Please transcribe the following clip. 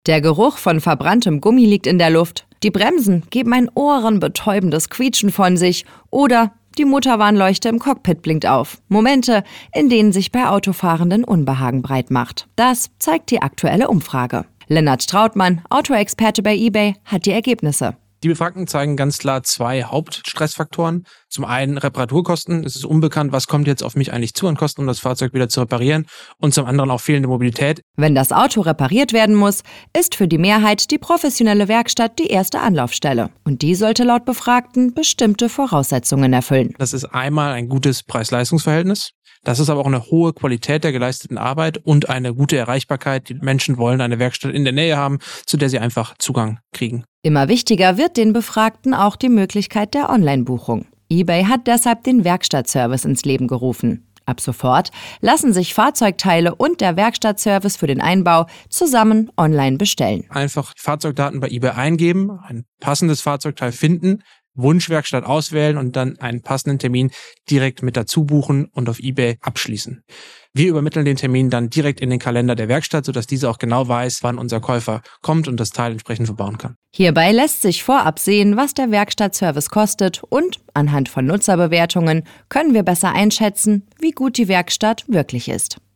Der Geruch von verbranntem Gummi liegt in der Luft. Die Bremsen geben ein ohrenbetäubendes Quietschen von sich. Oder die Motorwarnleuchte im Cockpit blinkt auf. Momente, in denen sich bei Autofahrenden Unbehagen breit macht. Das zeigt die aktuelle Umfrage. Lennart Strautmann, Autoexperte bei eBay, hat die Ergebnisse. Die Befragten zeigen ganz klar 2 Hauptstressfaktoren. Zum einen Reparaturkosten. Es ist unbekannt, was kommt jetzt auf mich eigentlich zu an Kosten, um das Fahrzeug wieder zu reparieren. Und zum anderen auch fehlende Mobilität. Wenn das Auto repariert werden muss, ist für die Mehrheit die professionelle Werkstatt die erste Anlaufstelle. Und die sollte laut Befragten bestimmte Voraussetzungen erfüllen. Das ist einmal ein gutes Preis-Leistungs-Verhältnis. Das ist aber auch eine hohe Qualität der geleisteten Arbeit und eine gute Erreichbarkeit. Die Menschen wollen eine Werkstatt in der Nähe haben, zu der sie einfach Zugang kriegen. Immer wichtiger wird den Befragten auch die Möglichkeit der Online-Buchung. eBay hat deshalb den Werkstattservice ins Leben gerufen. Ab sofort lassen sich Fahrzeugteile und der Werkstattservice für den Einbau zusammen online bestellen. Einfach Fahrzeugdaten bei eBay eingeben, ein passendes Fahrzeugteil finden, Wunschwerkstatt auswählen und dann einen passenden Termin direkt mit dazu buchen und auf eBay abschließen. Wir übermitteln den Termin dann direkt in den Kalender der Werkstatt, sodass diese auch genau weiß, wann unser Käufer kommt und das Teil entsprechend verbauen kann. Hierbei lässt sich vorab sehen, was der Werkstattservice kostet und anhand von Nutzerbewertungen können wir besser einschätzen, wie gut die Werkstatt wirklich ist.